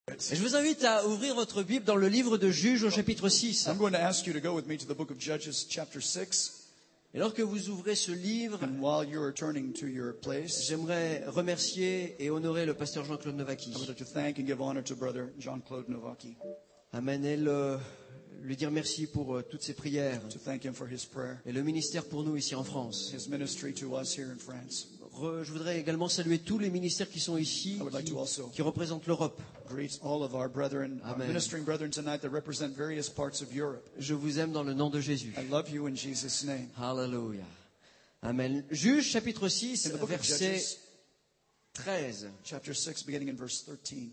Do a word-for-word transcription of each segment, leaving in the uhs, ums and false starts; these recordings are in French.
Et je vous invite à ouvrir votre Bible dans le livre de Juges au chapitre six. I'm going to ask you to go with me to the book of Judges, chapter six. Et lorsque vous ouvrez ce livre, And while you're turning to your place, j'aimerais remercier et honorer le pasteur Jean-Claude Novaki. I would like to thank and give honor to Brother Jean-Claude Novaki, Amen. Et le- lui dire merci pour euh, toutes ses prières to thank him for his prayer, et le ministère pour nous ici en France. his ministry to us here in France. Re- je voudrais également saluer tous les ministères qui sont ici, I would like qui, to also qui représentent l'Europe. Greet all of our brethren, our Amen. ministering brethren tonight that represent various parts of Europe. Je vous aime dans le nom de Jésus. I love you in Jesus' name. Hallelujah. Amen. Juge chapitre six, In the book of verset Judges, treize. chapter six, beginning in verse thirteen.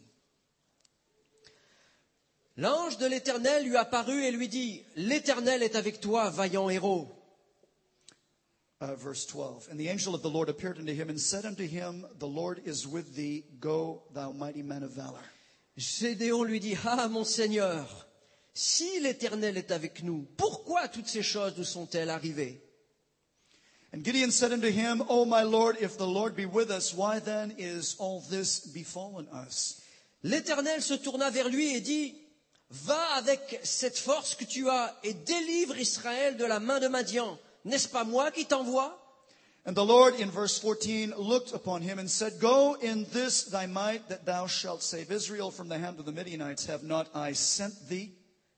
L'ange de l'Éternel lui apparut et lui dit, l'Éternel est avec toi, vaillant héros. Uh, verse twelve. And the angel of the Lord appeared unto him and said unto him, The Lord is with thee, go, thou mighty man of valor. Gédéon lui dit, ah mon Seigneur, si l'Éternel est avec nous, pourquoi toutes ces choses nous sont-elles arrivées? And Gideon said unto him, O my Lord, if the Lord be with us, why then is all this befallen us? L'Éternel se tourna vers lui et dit, va avec cette force que tu as et délivre Israël de la main de Madian. N'est-ce pas moi qui t'envoie? And the Lord, in verse fourteen, looked upon him and said, Go in this thy might, that thou shalt save Israel from the hand of the Midianites. Have not I sent thee?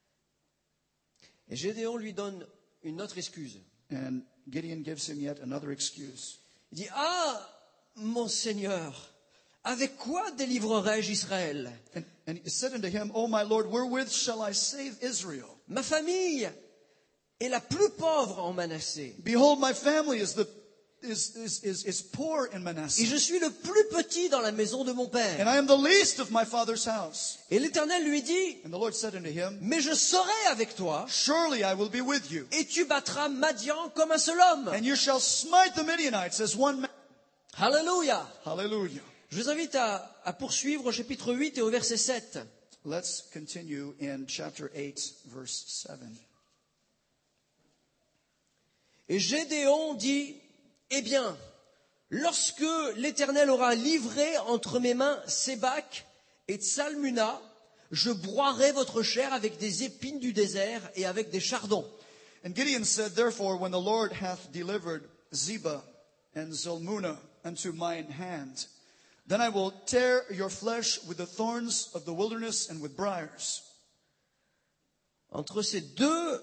Et Gédéon lui donne une autre excuse. And Gideon gives him yet another excuse. Il dit, ah, mon Seigneur, avec quoi délivrerai-je Israël? And, and he said unto him, O my Lord, wherewith shall I save Israel? Ma famille est la plus pauvre en Manassé. Behold, my family is the is is is, is poor in Et Manasseh, je suis le plus petit dans la maison de mon père. and I am the least of my father's house. Et l'Éternel lui dit, And the Lord said unto him, mais je serai avec toi, Surely I will be with you, et tu battras Madian comme un seul homme. and you shall smite the Midianites as one man. Alléluia. Hallelujah. Je vous invite à, à poursuivre au chapitre huit et au verset sept. Let's continue in chapter eight, verse seven. Et Gédéon dit, eh bien, lorsque l'Éternel aura livré entre mes mains Sébac et Tsalmuna, je broierai votre chair avec des épines du désert et avec des chardons. And Gideon said, Therefore, when the Lord hath delivered Zebah and Zalmunna unto mine hand, then I will tear your flesh with the thorns of the wilderness and with briars. Entre ces deux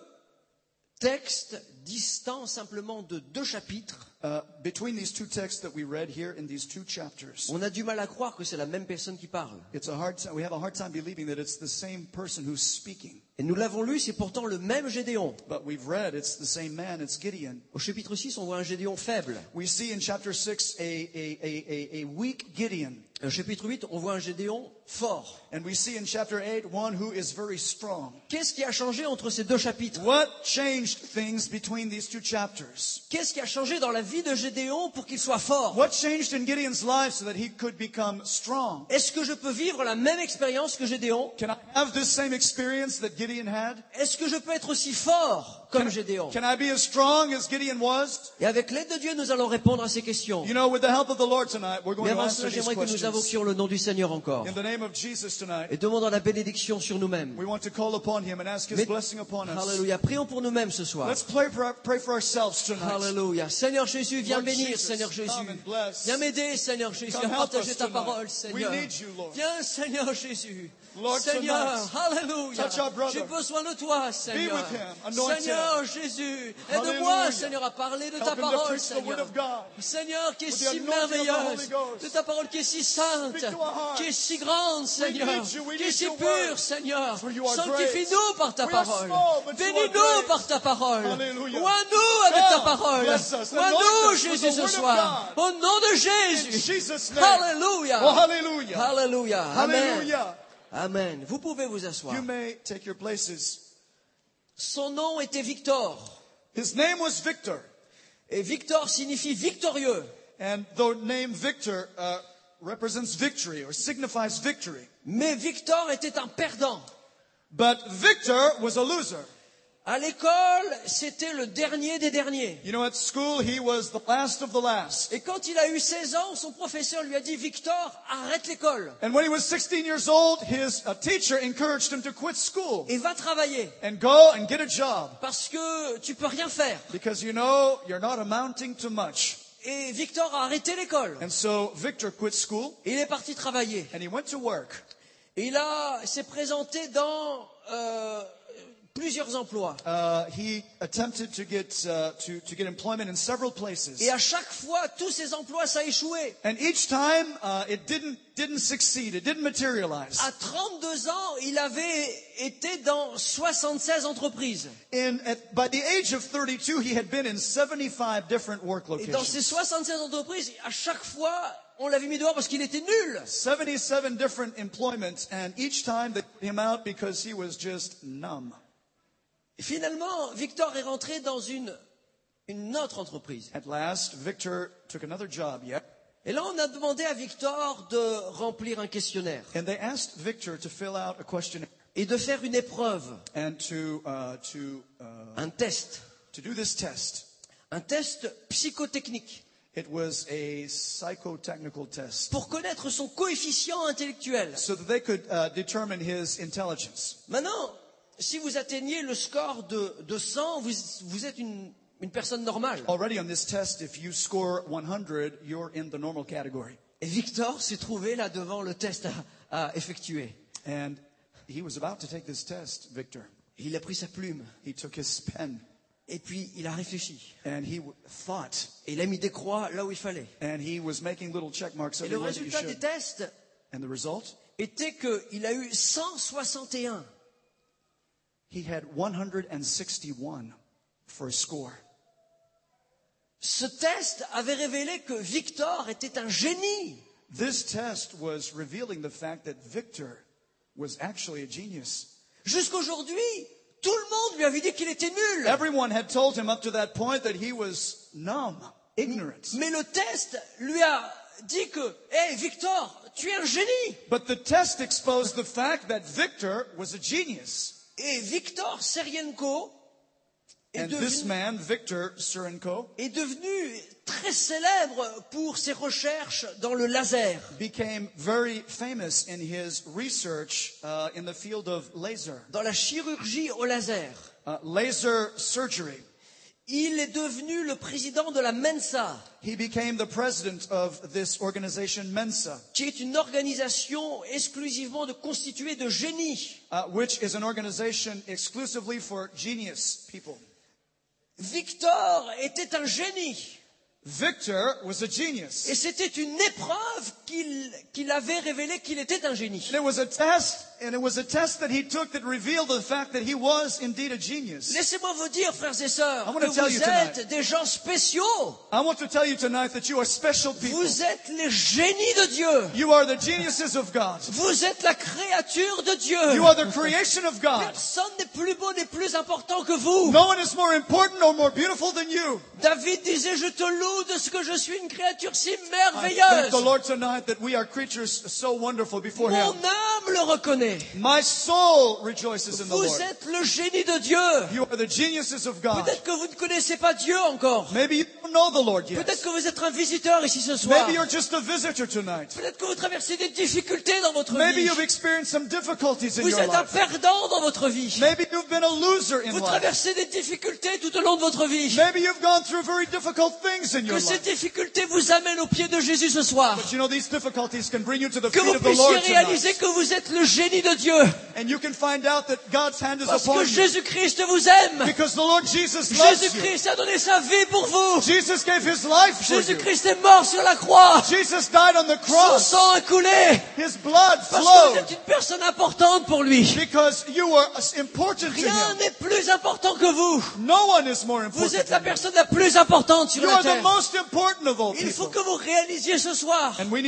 textes distants simplement de deux chapitres, Uh, between these two texts that we read here in these two chapters, on a du mal à croire que c'est la même personne qui parle. it's a hard time, we have a hard time believing that it's the same person who's speaking. Et nous l'avons lu, c'est pourtant le même Gédéon. But we've read it's the same man, it's Gideon. Au chapitre six, on voit un Gédéon faible. We see in chapter six a, a, a, a, a weak Gideon. Au chapitre huit, on voit un Gédéon fort. And we see in chapter eight one who is very strong. Qu'est-ce qui a changé entre ces deux chapitres? What changed things between these two chapters? Qu'est-ce qui a changé dans la vie de Gédéon pour qu'il soit fort? What changed in Gideon's life so that he could become strong? Est-ce que je peux vivre la même expérience que Gédéon? Can I have this same experience that Gideon had? Est-ce que je peux être aussi fort comme Gédéon? Can I be as strong as Gideon was? Et avec l'aide de Dieu, nous allons répondre à ces questions. You know, with the help of the Lord tonight, we're going Mais to avant answer cela, these j'aimerais que nous questions. invoquions le nom du Seigneur encore. In the name of Jesus tonight, Et demandons la bénédiction sur nous-mêmes. we want to call upon him and ask his Mais- blessing upon us. Alléluia. Prions pour nous-mêmes ce soir. Let's pray for, pray for ourselves tonight. Alléluia. Seigneur Jésus, viens Lord bénir, Jesus, Seigneur Jésus. come and bless. Viens m'aider, Seigneur Jésus, Come à help partager us ta tonight. parole, We Seigneur. need you, Lord. Viens, Seigneur Jésus. Lord, Seigneur, tonight, Alléluia. touch our brother. J'ai besoin de toi, Seigneur. with him. Anoint Seigneur Jésus, aide-moi, Hallelujah. Seigneur, à parler de Help ta him to parole, preach the word Seigneur. of God. Seigneur, qui est With the si anointing of the merveilleuse, Holy Ghost. de ta parole qui est si sainte, Speak to our hearts. qui est si grande, Seigneur, need you, we qui est need si your pure, word. Seigneur. For you are Sanctifie-nous par ta We are parole. small, but you are Bénis-nous great. par ta parole. Hallelujah. Oins-nous avec ta God, parole. bless us. Oins-nous, Anoint us with Jésus, the ce word of soir. God. Au nom de In Jésus. Jesus' name. Alléluia. Oh, hallelujah. Alléluia. Amen. Hallelujah. Amen. Vous pouvez vous asseoir. You may take your places. Son nom était Victor. His name was Victor. Et Victor signifie victorieux. And the name Victor uh, represents victory or signifies victory. Mais Victor était un perdant. But Victor was a loser. À l'école, c'était le dernier des derniers. You know, at school, he was the last of the last. Et quand il a eu seize ans, son professeur lui a dit, Victor, arrête l'école And when he was sixteen years old, his uh, teacher encouraged him to quit school et va travailler and go and get a job. parce que tu peux rien faire. Because you know, you're not amounting to much. Et Victor a arrêté l'école. And so Victor quit school Il est parti travailler. and he went to work. Et il a, s'est présenté dans euh, plusieurs emplois. Uh, he attempted to get uh, to, to get employment in several places. Et à chaque fois, tous ces emplois, ça a échoué. And each time, uh, it didn't didn't succeed. It didn't materialize. À trente-deux ans, il avait été dans soixante-seize entreprises. In at, by the age of thirty-two, he had been in seventy-five different work Et dans ces locations. soixante-seize entreprises, à chaque fois, on l'avait mis dehors parce qu'il était nul. seventy-seven different employments, and each time they put him out because he was just numb. Et finalement, Victor est rentré dans une, une autre entreprise. At last, Victor took another job. Yeah. Et là, on a demandé à Victor de remplir un questionnaire And they asked Victor to fill out a questionnaire et de faire une épreuve, and to uh, to uh, un test, to do this test. un test psychotechnique It was a psychotechnical test, pour connaître son coefficient intellectuel. so that they could uh, determine his intelligence. Maintenant, si vous atteignez le score de, de cent, vous, vous êtes une, une personne normale. Already on this test, if you score one hundred, you're in the normal category. Et Victor s'est trouvé là devant le test à, à effectuer. And he was about to take this test, Victor. Et il a pris sa plume He took his pen et puis il a réfléchi. and he w- thought, Et il a mis des croix là où il fallait. and he was making little check marks Et le everywhere that you résultat des should. tests And the result? était qu'il a eu cent soixante et un. He had one hundred sixty-one for a score. Ce test avait révélé que Victor était un génie. This test was revealing the fact that Victor was actually a genius. Jusqu'aujourd'hui, tout le monde lui avait dit qu'il était nul. Everyone had told him up to that point that he was numb, ignorant. Mais le test lui a dit que, hé Victor, tu es un génie. But the test exposed the fact that Victor was a genius. Et Victor Serienko est And this devenu, man, Victor Surenko, est devenu très célèbre pour ses recherches dans le laser. became very famous in his research uh, in the field of laser, Dans la chirurgie au laser. uh, laser surgery. Il est devenu le président de la Mensa, He became the president of this organization, Mensa, qui est une organisation exclusivement de constituée de génies. uh, which is an organization exclusively for genius people. Victor était un génie. Victor was a genius. Et c'était une épreuve qu'il qu'il avait révélé qu'il était un génie. And it was a test, and it was a test that he took that revealed the fact that he was indeed a genius. Laissez-moi vous dire, frères et sœurs, I wanna que tell vous you tonight. êtes des gens spéciaux. I want to tell you tonight that you are special people. Vous êtes les génies de Dieu. You are the geniuses of God. Vous êtes la créature de Dieu. You are the creation of God. Personne n'est plus beau ni plus important que vous. No one is more important or more beautiful than you. David disait, je te loue de ce que je suis une créature si I thank merveilleuse. the Lord tonight that we are creatures so wonderful before Mon Him. âme le reconnaît. My soul rejoices in the Vous Lord. êtes le génie de Dieu. You are the geniuses of God. Peut-être que vous ne connaissez pas Dieu encore. Maybe you don't know the Lord yet. Peut-être que vous êtes un visiteur ici ce soir. Maybe you're just a visitor tonight. Peut-être que vous traversez des difficultés dans votre Maybe vie. you've experienced some difficulties in Vous your êtes un life. perdant dans votre vie. Maybe you've been a loser in Vous life. traversez des difficultés tout au long de votre vie. Maybe you've gone through very difficult things in your Que ces life. difficultés vous amènent aux pieds de Jésus ce soir. But you know, these difficulties can bring you to the Que feet vous of the Lord puissiez réaliser tonight. que vous êtes le génie de Dieu. And you can find out that God's hand is Parce upon que you. Jésus-Christ vous aime. Because the Lord Jesus loves you. Jésus-Christ a donné sa vie pour vous. Jesus gave His life for you. Jésus-Christ est mort sur la croix. Jesus died on the Son cross. sang a coulé. His blood Parce que vous flowed êtes une personne importante pour lui. because you were important to Rien Him. n'est plus important que vous. No one is more important Vous êtes la than you. personne la plus importante sur You la are the terre. most important of all Il faut people. que vous réalisiez ce soir And we need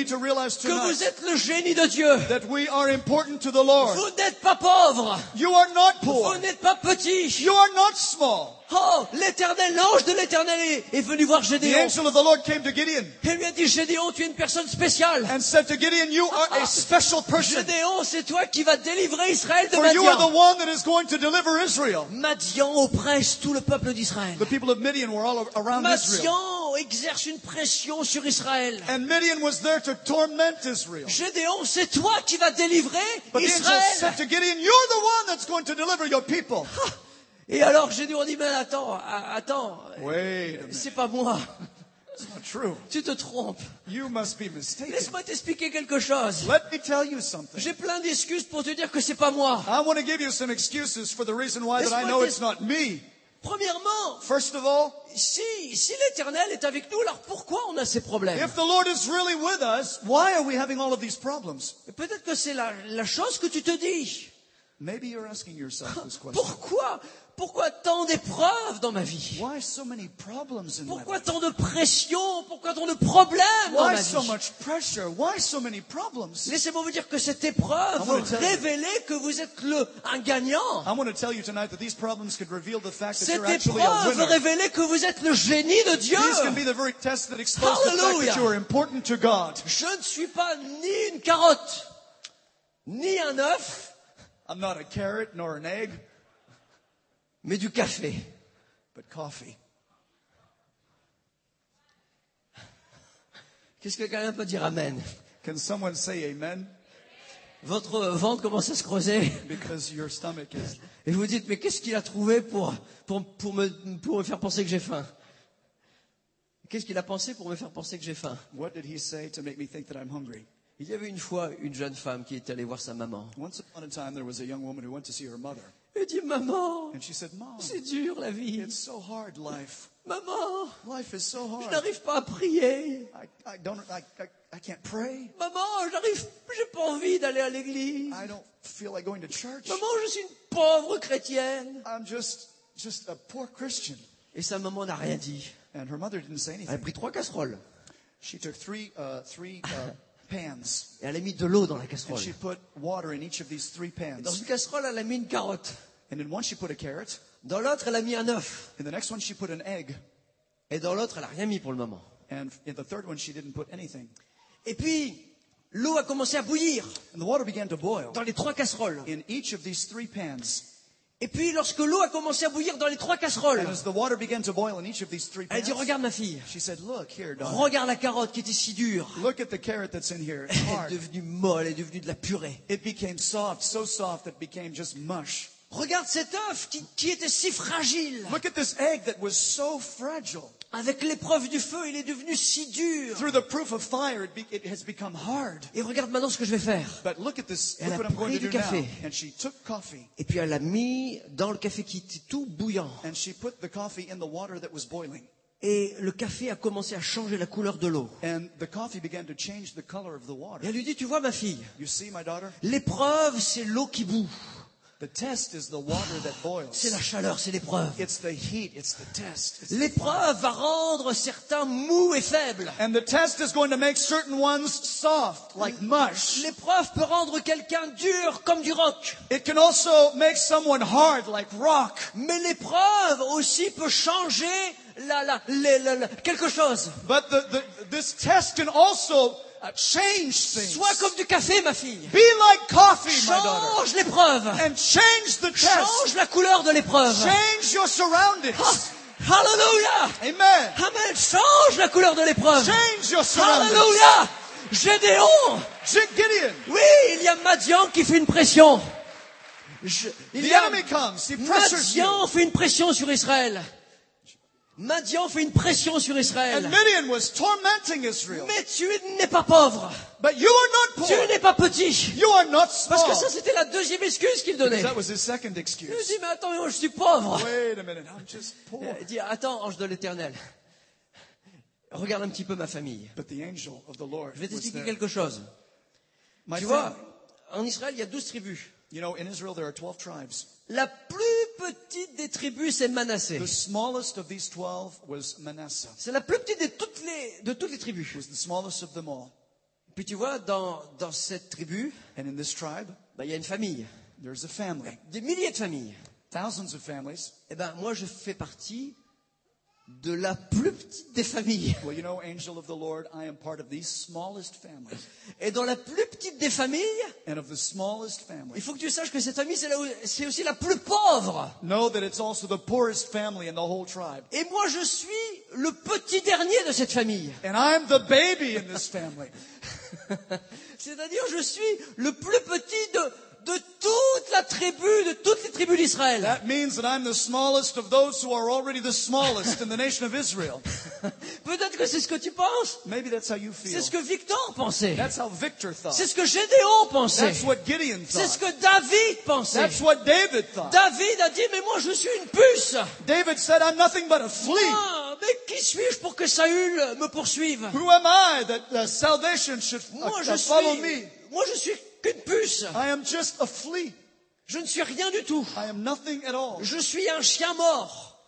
need to realize que vous tonight êtes le génie de Dieu. that we are important to the Lord. Vous n'êtes pas pauvre. You are not poor. Vous n'êtes pas petit. You are not small. Oh, l'Éternel, l'ange de l'Éternel est, est venu voir The Gédéon. angel of the Lord came to Gideon Et lui a dit, Gédéon, tu es une personne spéciale. and said to Gideon, you are a special person. Gédéon, c'est toi qui vas délivrer Israël de For you are the Madian. one that is going to deliver Israel. Madian oppresse tout le peuple d'Israël. The people of Midian were all around Israel. Madian exerce une pression sur Israël. And Midian was there to torment Israel. Gédéon, c'est toi qui vas délivrer But the angel Israël. said to Gideon, you're the one that's going to deliver your people. Et alors Gédéon dit, mais attends, a- attends, Wait a minute. c'est pas moi. It's not true. Tu te trompes. You must be mistaken. Laisse-moi t'expliquer quelque chose. Let me tell you something. J'ai plein d'excuses pour te dire que c'est pas moi. I want to give you some excuses for the reason why that I know it's not me. Premièrement, First of all, si, si l'Éternel est avec nous, alors pourquoi on a ces problèmes? if the Lord is really with us, why are we having all of these problems? Peut-être que c'est la, la chose que tu te dis. Maybe you're asking yourself this question. Pourquoi, pourquoi tant d'épreuves dans ma vie? Why so many problems in my Pourquoi life? tant de pression? Pourquoi tant de problèmes dans Why ma so vie? much pressure? Why so many problems? Laissez-moi vous dire que cette épreuve I wanna tell you. révélait que vous êtes le, un gagnant. I want to tell you tonight that these problems could reveal the fact that Cette you're actually a épreuve winner. révélait que vous êtes le génie de Dieu. These can be the very tests that expose the fact Hallelujah. that you are important to God. Je ne suis pas ni une carotte, ni un œuf, I'm not a carrot nor an egg, mais du café. but coffee. Qu'est-ce que quelqu'un peut dire amen? Can someone say amen? Votre ventre commence à se creuser Because your stomach is... et vous dites, mais qu'est-ce qu'il a trouvé pour, pour, pour, me, pour me faire penser que j'ai faim? Qu'est-ce qu'il a pensé pour me faire penser que j'ai faim? What did he say to make me think that I'm hungry? Il y avait une fois une jeune femme qui est allée voir sa maman. Once upon a time, there was a young woman who went to see her mother. Elle dit, maman, And she said, Mom, c'est dur la vie. it's so hard, life. Maman, Life is so je hard. n'arrive pas à prier. I, I don't, I, I, I can't pray. Maman, j'arrive, j'ai pas envie d'aller à l'église. I don't feel like going to church. Maman, je suis une pauvre chrétienne. I'm just, just a poor Christian. Et sa maman n'a rien dit. And her mother didn't say Elle a anything. pris trois casseroles She took three, uh, three uh, pans. et elle a mis de l'eau dans la And casserole. she put water in each of these three Dans pans. une casserole, elle a mis une carotte. And in one she put a carrot. Dans l'autre, elle a mis un œuf. In the next one she put an egg. Et dans l'autre, elle a rien mis pour le moment. And in the third one she didn't put anything. Et puis, l'eau a commencé à bouillir And the water began to boil dans les trois casseroles. in each of these three pans. Et puis, lorsque l'eau a commencé à bouillir dans les trois casseroles, And as the water began to boil in each of these three elle a dit, pans, regarde ma fille, she said, look here, daughter. regarde la carotte qui était si dure. Look at the carrot that's in here. It's Elle est hard. devenue molle, elle est devenue de la purée. It became soft, so soft that it became just mush. Regarde cet œuf qui, qui était si fragile. Look at this egg that was so fragile. Avec l'épreuve du feu, il est devenu si dur. Through the proof of fire, it, be, it has become hard. Et regarde maintenant ce que je vais faire. But look at this. Elle Look a what I'm going pris to du do now. café. And she took coffee Et puis elle l'a mis dans le café qui était tout bouillant. and she put the coffee in the water that was boiling. Et le café a commencé à changer la couleur de l'eau. And the coffee began to change the color of the Et water. elle lui dit, tu vois ma fille, You see, my daughter? l'épreuve c'est l'eau qui bout. The test is the water that boils. C'est la chaleur, c'est l'épreuve. It's the heat. It's the test. It's the L'épreuve va rendre certains mous et faibles. And the test is going to make certain ones soft, like mush. L'épreuve peut rendre quelqu'un dur comme du roc. It can also make someone hard, like rock. Mais l'épreuve aussi peut changer la, la, la- la- la- quelque chose. But the, the, this test can also uh, change things. Sois comme du café, ma fille. Be like coffee, my daughter. Change l'épreuve. And change the test. Change la couleur de l'épreuve. Change your surroundings. Ah, Hallelujah. Amen. Amen. Change la couleur de l'épreuve. Change your surroundings. Hallelujah. Gédéon. Gideon, Oui, il y a Madian qui fait une pression. Je- il the y a enemy comes. He pressures you. Madian fait une pression sur Israël. Madian fait une pression sur And Israël. Midian was tormenting Israel. Mais tu n'es pas pauvre. But you are not Tu poor. n'es pas petit. You are not Parce que small. ça, c'était la deuxième excuse qu'il donnait. That was his second Il me excuse. dit, mais attends, moi, je suis pauvre. Wait a minute, I'm just poor. Il dit, attends, ange de l'éternel. Regarde un petit peu ma famille. But the angel of the Lord Je vais was t'expliquer there. quelque chose. My Tu friend, vois, en Israël, il y a douze tribus. you know, in Israel there are twelve tribes. La plus petite des tribus, c'est Manassé. The smallest of these twelve was Manasseh. C'est la plus petite de toutes les, de toutes les It tribus. was the smallest of them all. Puis tu vois, dans, dans cette tribu, And in this tribe, ben, il y a une famille, there's a family. des milliers de familles. Thousands of families. Eh ben, moi, je fais partie de la plus petite des familles. Well, you know, angel of the Lord, I am part of the smallest families. Et dans la plus petite des familles, And of the smallest il family, faut que tu saches que cette famille, c'est, là où- c'est aussi la plus pauvre. know that it's also the poorest family in the whole tribe. Et moi, je suis le petit dernier de cette famille. And I'm the baby in this family. C'est-à-dire, je suis le plus petit de, de toute la tribu, de toutes les tribus d'Israël. That means that I'm the smallest of those who are already the smallest in the nation of Israel. Peut-être que c'est ce que tu penses. Maybe that's how you C'est feel. ce que Victor pensait. That's how Victor thought. C'est ce que Gédéon pensait. That's what Gideon C'est ce thought. que David pensait. That's what David thought. David a dit, mais moi je suis une puce. David said, I'm nothing but a flea. Ah, mais qui suis-je pour que Saül me poursuive? Who am I that uh, salvation should uh, Moi je uh, follow suis, me? moi je suis qu'une puce. I am just a flea. Je ne suis rien du tout. I am nothing at all. Je suis un chien mort.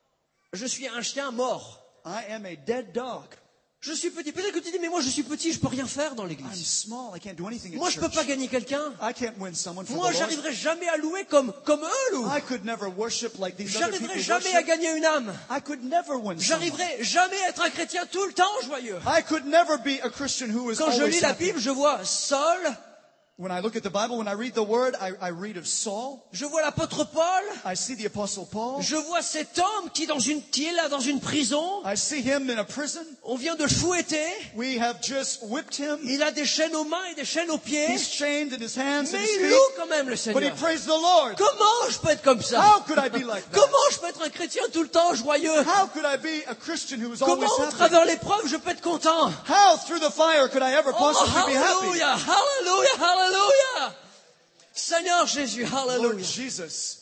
Je suis un chien mort. I am a dead dog. Je suis petit. Peut-être que tu dis, mais moi je suis petit, je peux rien faire dans I'm l'église. small. I can't do anything in Moi je peux church. pas gagner quelqu'un. I can't win someone for Moi the Lord. j'arriverai jamais à louer comme, comme eux louent. I could never worship like these other people J'arriverai jamais à worship. gagner une âme. I could never win someone. J'arriverai jamais à être un chrétien tout le temps joyeux. I could never be a Christian who is Quand je always lis la happy. Bible, je vois Saul, When I look at the Bible, when I read the Word, I, I read of Saul. je vois l'apôtre Paul, I see the Apostle Paul. je vois cet homme qui, dans une, qui est là dans une prison. I see him in a prison. On vient de le fouetter. We have just whipped him. Il a des chaînes aux mains et des chaînes aux pieds. He's chained in his hands and Mais his il feet. loue quand même le But he Seigneur. praised the Lord. Comment je peux être comme ça? How could I be like that? Comment je peux être un chrétien tout le temps joyeux? How could I be a Christian who is always Comment, au happy? travers l'épreuve, je peux être content? How through the fire could I ever Oh, possibly be happy? hallelujah, hallelujah, hallelujah. Seigneur Jésus, Lord hallelujah. Jesus,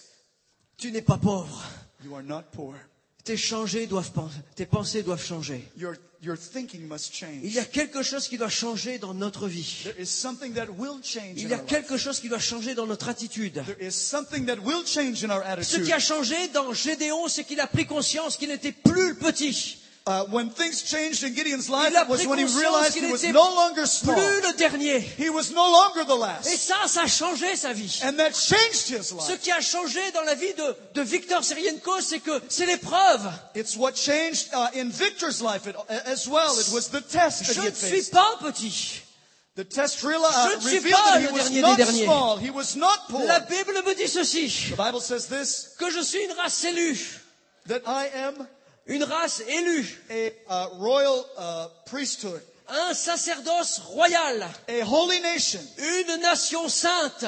Tu n'es pas pauvre. you are not poor. Tes, changés doivent, pen- tes pensées doivent changer. Your, your thinking must change. Il y a quelque chose qui doit changer dans notre vie. There is something that will change Il in y a our life. quelque chose qui doit changer dans notre attitude. There is something that will change in our Ce attitude. qui a changé dans Gédéon, c'est qu'il a pris conscience qu'il n'était plus le petit, Uh, when things changed in Gideon's life, Il a it was pris when he conscience realized qu'il he was était no longer small. plus le dernier. He was no longer the Et last. ça, ça a changé sa vie. And that changed his Ce life. qui a changé dans la vie de, de Victor Serienko, c'est que c'est l'épreuve. It's what changed uh, in Victor's life it, as well. It was the test that Je he ne had suis faced. pas petit. The test real, uh, Je ne suis revealed pas that he le was dernier not des derniers. small. He was not poor. La Bible me dit ceci, The Bible says this, que je suis une race élue, that I am une race élue, a uh, royal uh, priesthood, un sacerdoce royal, a holy nation, une nation sainte,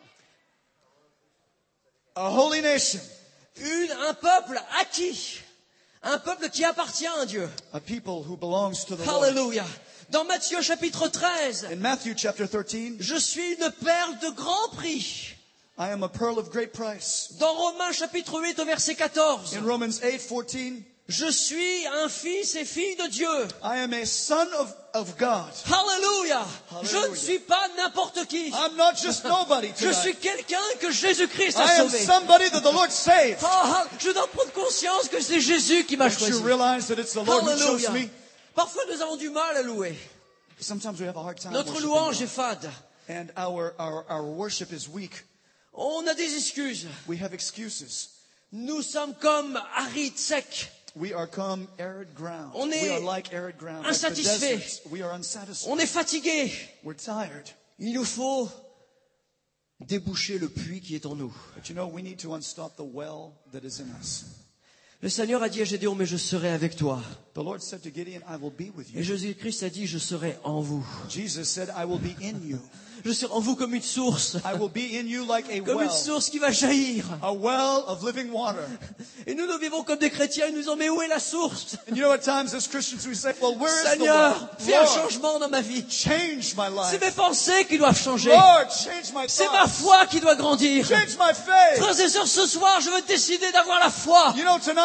a holy nation, une, un peuple acquis, un peuple qui appartient à Dieu. a people who belongs to the Lord. Alléluia. Dans Matthieu chapitre treize, In Matthew chapter thirteen, je suis une perle de grand prix. I am a pearl of great price. Dans Romains chapitre huit au verset quatorze, In Romans eight fourteen, je suis un fils et fille de Dieu. I am a son of, of God. Alléluia. Je Hallelujah. ne suis pas n'importe qui. I'm not just nobody Je suis tonight. quelqu'un que Jésus-Christ I a am sauvé. somebody that the Lord saved. Ah, je dois prendre conscience que c'est Jésus qui m'a Don't you choisi. realize that it's the Lord who chose Alléluia. me? Parfois nous avons du mal à louer. Sometimes we have a hard time Notre worshiping louange God. est fade. And our, our, our worship is weak. On a des excuses. We have excuses. Nous sommes comme arides, secs. We are come arid ground. On est we are like arid ground. Like the insatisfait. deserts. We are unsatisfied. On est fatigué. We're tired. Il nous faut déboucher le puits qui est en nous. But you know, we need to unstop the well that is in us. Le Seigneur a dit à Gédéon, mais je serai avec toi. The Lord said to Gideon, I will be with Et you. Jésus-Christ a dit, je serai en vous. Jesus said, I will be in you. Je serai en vous comme une source. I will be in you like a Comme une well. source qui va jaillir. A well of living water. Et nous, nous vivons comme des chrétiens et nous disons, mais où est la source? And you know, at times as Christians we say, well, where is the Seigneur, well? fais un Lord, changement dans ma vie. change my C'est life. mes pensées qui doivent changer. Lord, change my C'est ma thoughts. foi qui doit grandir. Change my faith. Frères et sœurs, ce soir, je veux décider d'avoir la foi. You know, tonight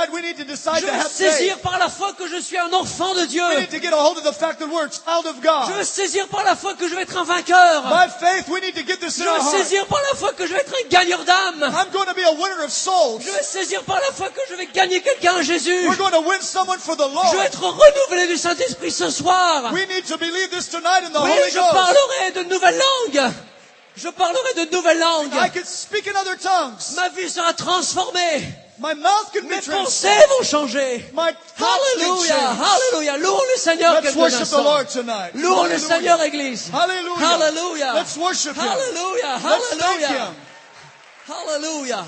tonight we need to decide Je to veux have saisir faith. par la foi que je suis un enfant de Dieu. We need to get a hold of the fact that we're a child of Je veux God. saisir par la foi que je vais être un vainqueur. By faith, we need to get this Je in our veux heart. saisir par la foi que je vais être un gagneur d'âme. I'm going to be a winner of souls. Je veux saisir par la foi que je vais gagner quelqu'un à Jésus. We're going to win someone for the Je veux Lord. être renouvelé du Saint-Esprit ce soir. We need to believe this tonight in the Oui, Holy je Ghost. parlerai de nouvelles langues. Je parlerai de nouvelles I langues. can speak in other tongues. Ma vie sera transformée. My mouth can be Mes transformed. pensées vont changer. My thoughts can Alléluia, change. Alléluia. Louons le Seigneur Let's quelques worship the instants. Lord tonight. Louons le Hallelujah. Seigneur, Église. Hallelujah. Hallelujah. Let's worship Him. Hallelujah. Let's thank Hallelujah. Him. Hallelujah.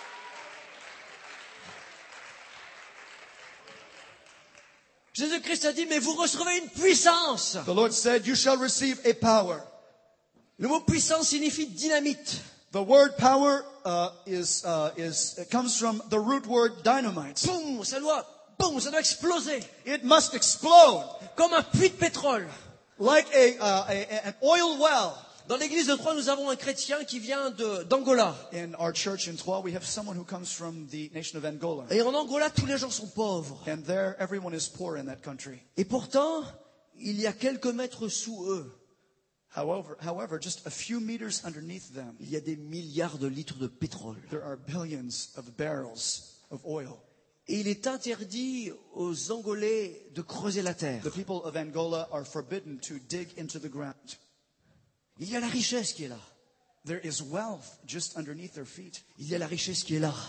Jésus-Christ a dit, mais vous recevez une puissance. The Lord said, you shall receive a power. Le mot puissance signifie dynamite. The word power uh, is, uh, is, it comes from the root word dynamite. Boum, ça doit, boum, ça doit exploser. It must explode Comme un puits de pétrole. like a, uh, a, an oil well. Dans l'église de Troyes, nous avons un chrétien qui vient de, d'Angola. In our church in Troyes, we have someone who comes from the nation of Angola. Et en Angola, tous les gens sont pauvres. And there, everyone is poor in that country. Et pourtant, il y a quelques mètres sous eux, However, however, just a few meters underneath them, il y a des milliards de litres de pétrole. there are billions of barrels of oil. Et il est interdit aux Angolais de creuser la terre. The people of Angola are forbidden to dig into the ground. Il y a la richesse qui est là. There is wealth just underneath their feet. Il y a la richesse qui est là.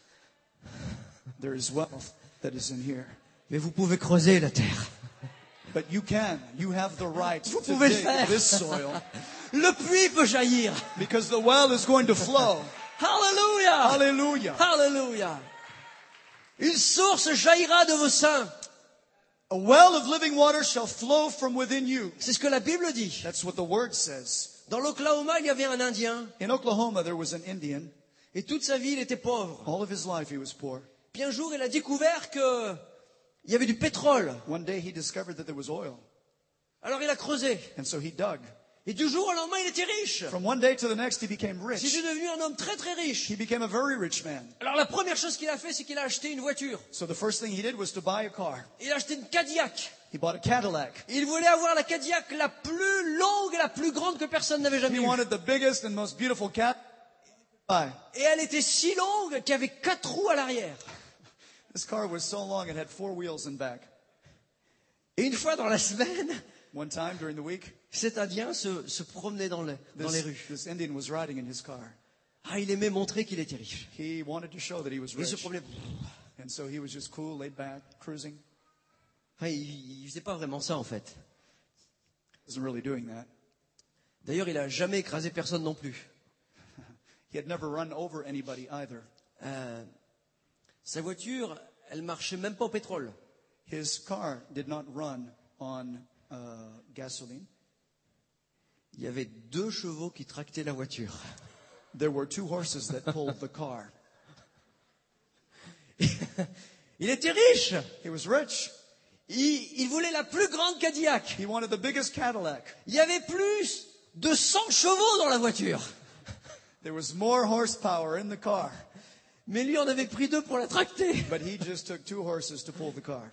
There is wealth that is in here. Mais vous pouvez creuser la terre. But you can. You have the right Vous to pouvez le dig faire. this soil Le puits peut jaillir. because the well is going to flow. Alléluia. Hallelujah. Alléluia. Une source jaillira de vos seins. A well of living water shall flow from within you. C'est ce que la Bible dit. That's what the word says. Dans l'Oklahoma, il y avait un Indien. In Oklahoma, there was an Indian. Et toute sa vie, il était pauvre. All of his life, he was poor. Puis un jour, il a découvert que il y avait du pétrole. One day, he discovered that there was oil. Alors il a creusé. And so he dug. Et du jour au lendemain, il était riche. From one day to the next, he became Il rich. est devenu un homme très très riche. He became a very rich man. Alors la première chose qu'il a fait, c'est qu'il a acheté une voiture. So the first thing he did was to buy a car. Il a acheté une Cadillac. He bought a Cadillac. Il voulait avoir la Cadillac la plus longue et la plus grande que personne n'avait jamais He eue. wanted the biggest and most beautiful cat. Buy. Et elle était si longue qu'il y avait quatre roues à l'arrière. This car was so long it had four wheels in back. Et une fois dans la semaine, One time during the week, cet Indien se, se promenait dans, le- dans les this, rues. this Indian was riding in his car. Ah, il aimait montrer qu'il était riche. He wanted to show that he was Il se rich. promenait. And so he was just cool, laid back, cruising. Ah, il, il faisait pas vraiment ça en fait. Wasn't really doing that. D'ailleurs, il a jamais écrasé personne non plus. He had never run over anybody either. Euh, sa voiture, elle marchait même pas au pétrole. His car did not run on uh, gasoline. Il y avait deux chevaux qui tractaient la voiture. There were two horses that pulled the car. Il était riche. He was rich. Il, il voulait la plus grande Cadillac. He wanted the biggest Cadillac. Il y avait plus de cent chevaux dans la voiture. There was more horsepower in the car. Mais lui en avait pris deux pour la tracter. But he just took two horses to pull the car.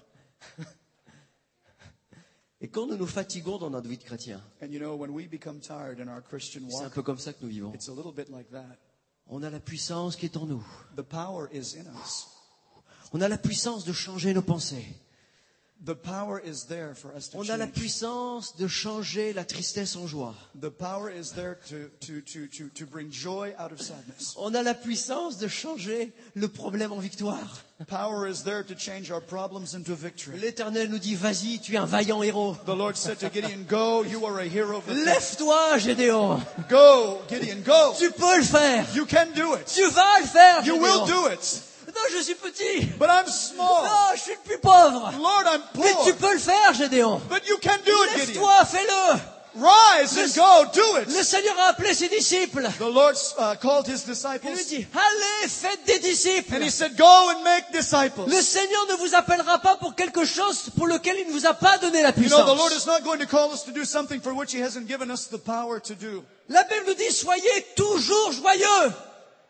Et quand nous nous fatiguons dans notre vie de chrétien, And you know, when we become tired in our Christian c'est un walk, peu comme ça que nous vivons. it's a little bit like that. On a la puissance qui est en nous. The power is in us. On a la puissance de changer nos pensées. The power is there for us to On a la change. puissance de changer la tristesse en joie. The power is there to, to, to, to, to bring joy out of sadness. On a la puissance de changer le problème en victoire. Power is there to change our problems into victory. L'Éternel nous dit, vas-y, tu es un vaillant héros. The Lord said to Gideon, go, you are a hero of the faith. Lève-toi, Gédéon. Go, Gideon, go. Tu peux le faire. You can do it. Tu vas le faire, You will Gédéon. do it. Non, je suis petit. But I'm small. Non, je suis le plus pauvre. Lord, I'm Mais tu poor. peux le faire, Gédéon. But you can do it, Gideon. Lève-toi, fais-le. Rise and go, do Le it. Seigneur a appelé ses disciples. The Lord uh, called his Il lui disciples dit, allez, faites des disciples. and he said, go and make disciples. Le Seigneur ne vous appellera pas pour quelque chose pour lequel il ne vous a pas donné la You know, the Lord puissance. is not going to call us to do something for which he hasn't given us the power to do. La Bible nous dit, soyez toujours joyeux.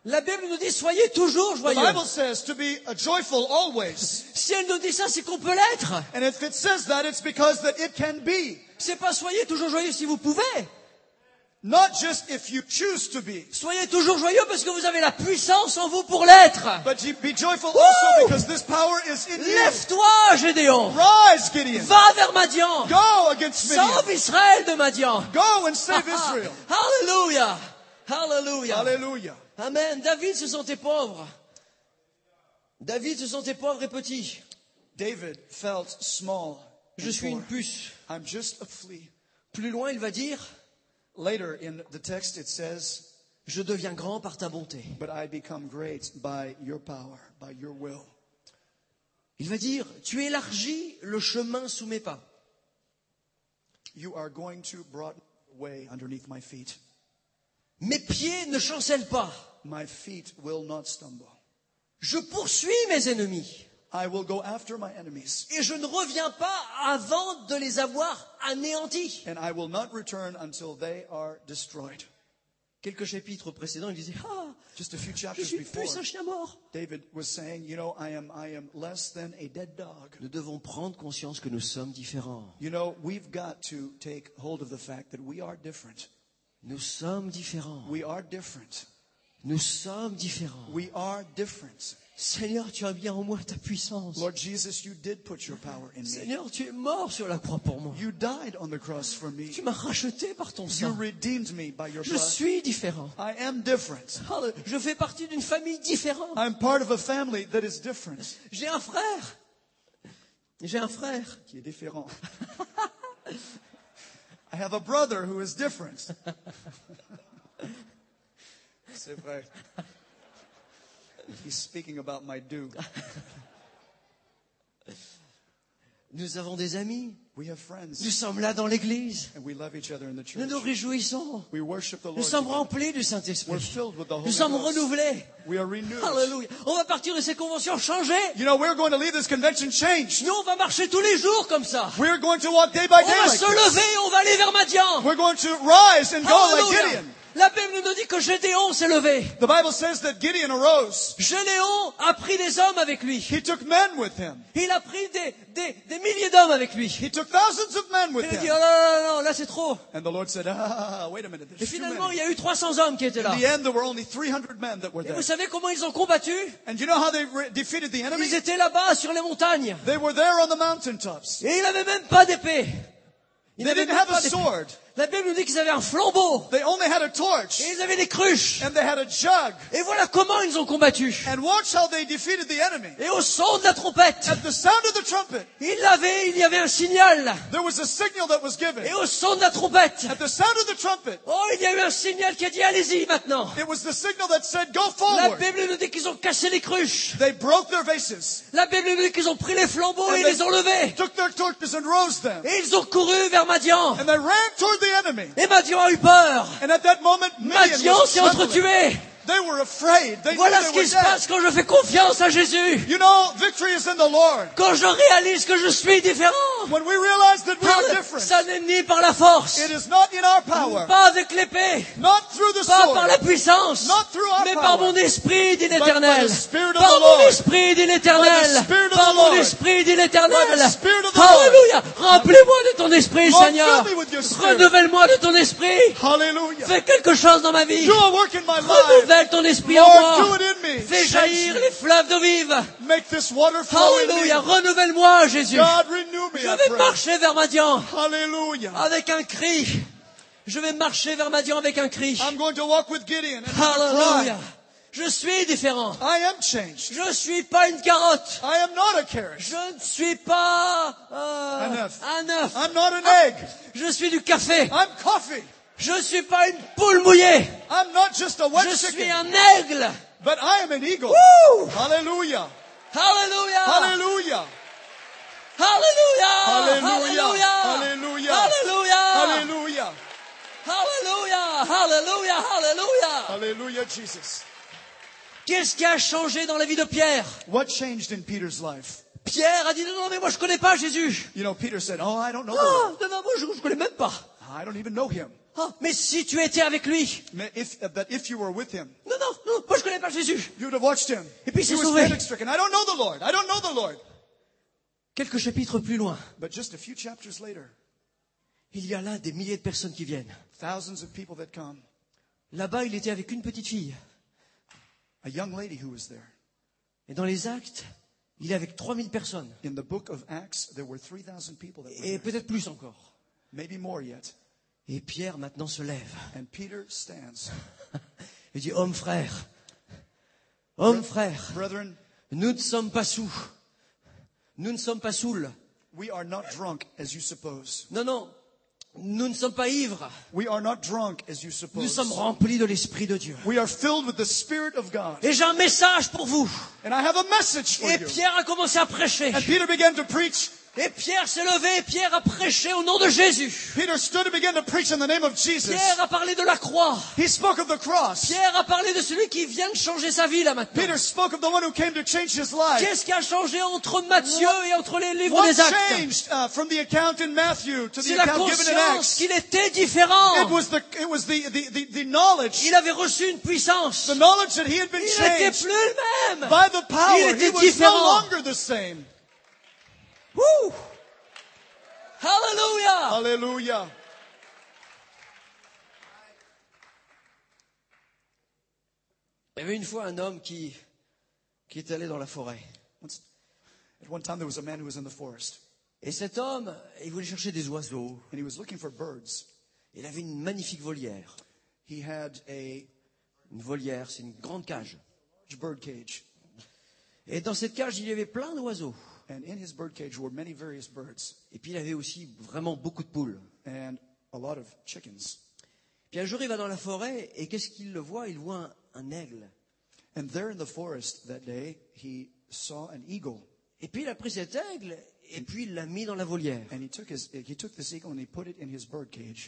La Bible nous dit soyez toujours The joyeux. Bible says to be uh, joyful always. Si elle nous dit ça, c'est qu'on peut l'être. And if it says that, it's because that it can be. C'est pas soyez toujours joyeux si vous pouvez. Not just if you choose to be. Soyez toujours joyeux parce que vous avez la puissance en vous pour l'être. But you be joyful Woo! also because this power is in you. Lève-toi, Gédéon. Rise, Gideon. Va vers Madian. Go against Midian. Sauve Israël de Madian. Go and save Israel. Hallelujah. Hallelujah. Hallelujah. Amen. David se sentait pauvre. David se sentait pauvre et petit. David felt small. Je and suis une poor. puce. I'm just a flea. Plus loin, il va dire, Later in the text it says, je deviens grand par ta bonté. but I become great by your power, by your will. Il va dire, tu élargis le chemin sous mes pas. You are going to broaden the way underneath my feet. Mes pieds ne chancellent pas. My feet will not stumble. Je poursuis mes ennemis. I will go after my enemies, Et je ne reviens pas avant de les avoir anéantis. and I will not return until they are destroyed. Quelques chapitres précédents, il disait, ah, Just a few je chapters suis une before, puce, un chien mort. David was saying, you know, I am, I am less than a dead dog. Nous devons prendre conscience que nous sommes différents. You know, we've got to take hold of the fact that we are different. Nous sommes différents. We are different. Nous sommes différents. We are different. Seigneur, tu as bien en moi ta puissance. Lord Jesus, you did put your power in me. Seigneur, tu es mort sur la croix pour moi. You died on the cross for me. Tu m'as racheté par ton You sang. redeemed me by your Je blood. suis différent. I am different. Halle- Je fais partie d'une famille différente. I'm part of a family that is different. J'ai un frère. J'ai un frère. Qui est différent. I have a brother who is different. C'est vrai. He's speaking about my do. Nous avons des amis. We have friends, Nous sommes là dans l'église. and we love each other in the Nous church. nous réjouissons. We worship the Nous Lord. sommes together. remplis du We're Saint-Esprit. filled with the Holy Nous sommes Ghost. renouvelés. We are renewed. Alléluia. On va partir de ces conventions changées. You know, we're going to leave this convention changed. Nous, on va marcher tous les jours comme ça. We're going to walk day by On day va like se this. lever et on va aller vers Madian. We're going to rise and go like Alléluia. Gideon. La Bible nous dit que Gédéon s'est levé. The Bible says that Gideon arose. Gédéon a pris des hommes avec lui. He took men with him. Il a pris des, des, des milliers d'hommes avec lui. He took thousands of men with Il a dit, him. oh là là là, là c'est trop. And the Lord said, ah, wait a minute, Et there's too finalement, il many. y a eu trois cents hommes qui étaient là. In the end, there were only three hundred men that were Et there. vous savez comment ils ont combattu? And you know how they re- defeated the enemy? Ils étaient là-bas sur les montagnes. They were there on the mountaintops. Et ils n'avaient même pas d'épée. Ils They n'avaient didn't même have pas a d'épée. sword. La Bible nous dit qu'ils avaient un flambeau. They only had a torch. Et ils avaient des cruches. And they had a jug. Et voilà comment ils ont combattu. And watch how they defeated the enemy. Et au son de la trompette, At the sound of the trumpet, il avait, il y avait un signal. there was a signal that was given. Et au son de la trompette, At the sound of the trumpet, oh, il y a eu un signal qui a dit allez-y maintenant. it was the signal that said, go La forward. Bible nous dit qu'ils ont cassé les cruches. They broke their vases. La Bible nous dit qu'ils ont pris les flambeaux And et they les ont levés. took their torches and rose them. Et ils ont couru vers Madian. And they ran toward the enemy. Et Madian a eu peur. And at that moment, Midian Madian was s'est trembling. entretué. They were afraid. They Voilà knew ce they were qui se dead. passe quand je fais confiance à Jésus. You know, victory is in the Lord. Quand je réalise que je suis différent. When we realize that we are different, Ça n'est ni par la force, it is not in our power, pas avec l'épée, not through the pas par la sword, puissance, not through our mais par power, mon esprit, dit by l'Éternel. the Spirit of Par the mon Lord. esprit, dit By l'Éternel. the Spirit of Par the mon Lord. esprit, dit l'Éternel. By the Spirit of the Lord. Alléluia. Remplis-moi de ton esprit, Lord, Seigneur. fill me with your Spirit. Renouvelle-moi de ton esprit. Hallelujah. Fais quelque chose dans ma vie. Do a work in my life. Renouvelle ton esprit en Lord, do moi. it in me. Fais Change jaillir me. les fleuves d'eau vive. Make this water flow in Alléluia. me. Renouvelle-moi, Jésus. God, renew me, Je I vais pray. marcher vers Madian Hallelujah. avec un cri. Je vais marcher vers Madian avec un cri. I'm going to walk with Gideon and have a Alléluia. cry. Je suis différent. I am changed. Je ne suis pas une carotte. I am not a carrot. Je ne suis pas euh, Un œuf. un œuf. I'm not an egg. Je suis du café. I'm coffee. Je ne suis pas une poule mouillée. I'm not just a wet Je suis chicken, un aigle. but I am an eagle. Woo! Hallelujah. Hallelujah. Hallelujah. Hallelujah. Hallelujah. Hallelujah. Hallelujah. Hallelujah. Hallelujah. Hallelujah. Hallelujah. Hallelujah. Hallelujah, Jesus. Qu'est-ce qui a changé dans la vie de Pierre? What changed in Peter's life? Pierre a dit non, non, mais moi je connais pas Jésus. You know, Peter said, oh, I don't know the Ah, Lord. non, non, moi je, je connais même pas. I don't even know him. Ah, mais si tu étais avec lui. Mais If, uh, but if you were with him, Non, non, non, moi je connais pas Jésus. You would have watched him. Et puis il He s'est was sauvé. panic stricken. I don't know the Lord. I don't know the Lord. Quelques chapitres plus loin, But just a few chapters later, il y a là des milliers de personnes qui viennent. thousands of people that come. Là-bas, il était avec une petite fille. A young lady who was there. Et dans les Actes, il est avec trois mille personnes. In the book of Acts, there were three thousand people that were Et there. peut-être plus encore. Maybe more yet. Et Pierre maintenant se lève. And Peter stands. Il dit, homme frère, homme frère, Brethren, nous ne sommes pas sous. Nous ne sommes pas saouls. we are not drunk as you suppose. Non, non, nous ne sommes pas ivres. We are not drunk as you Nous suppose. sommes remplis de l'Esprit de Dieu. We are filled with the Spirit of God. Et j'ai un message pour vous. And I have a message for Et you. Pierre a commencé à prêcher. And Peter began to preach. Et Pierre s'est levé et Pierre a prêché au nom de Jésus. Peter stood and began to preach in the name of Jesus. Pierre a parlé de la croix. He spoke of the cross. Pierre a parlé de celui qui vient de changer sa vie là maintenant. Peter spoke of the one who came to change his life. Qu'est-ce qui a changé entre Matthieu et entre les livres What des Actes? changed uh, from the account in Matthew to the C'est la account given in conscience Acts? qu'il était différent. It was the it was the the the, the knowledge, Il avait reçu une puissance. the knowledge that he had been Il n'était changed plus le même. by the power. Il He était was différent. no longer the same. Wouh! Hallelujah! Hallelujah. Il y avait une fois un homme qui, qui est allé dans la forêt. Once, at one time there was a man who was in the forest Et cet homme, il voulait chercher des oiseaux. and he was looking for birds. Il avait une magnifique volière. He had a Une volière, c'est une grande cage. bird cage. Et dans cette cage, il y avait plein d'oiseaux. And in his bird cage were many various birds Et puis il avait aussi vraiment beaucoup de poules. and a lot of chickens. Puis un jour, il va dans la forêt et qu'est-ce qu'il le voit? Il voit un, un aigle. And there in the forest that day, he saw an eagle. Et puis il a pris cet aigle et puis il l'a mis dans la volière. And he took his he took this eagle and he put it in his bird cage.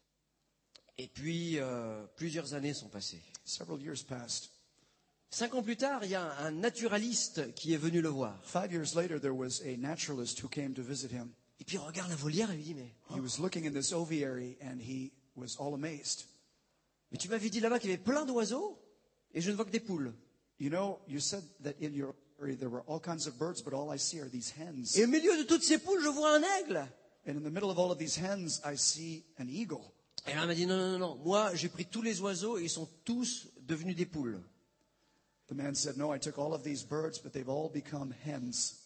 Et puis euh, plusieurs années sont passées. Several years passed. Cinq ans plus tard, il y a un naturaliste qui est venu le voir. Five years later, there was a naturalist who came to visit him. Et puis il regarde la volière et lui dit, mais, He was looking in this aviary and he was all amazed. mais tu m'avais dit là-bas qu'il y avait plein d'oiseaux et je ne vois que des poules. You know, you said that in your area there were all kinds of birds, but all I see are these hens. Et au milieu de toutes ces poules, je vois un aigle. And in the middle of all of these hens, I see an eagle. Et là, il m'a dit, non, non, non, non, moi j'ai pris tous les oiseaux et ils sont tous devenus des poules. The man said, no, I took all of these birds, but they've all become hens.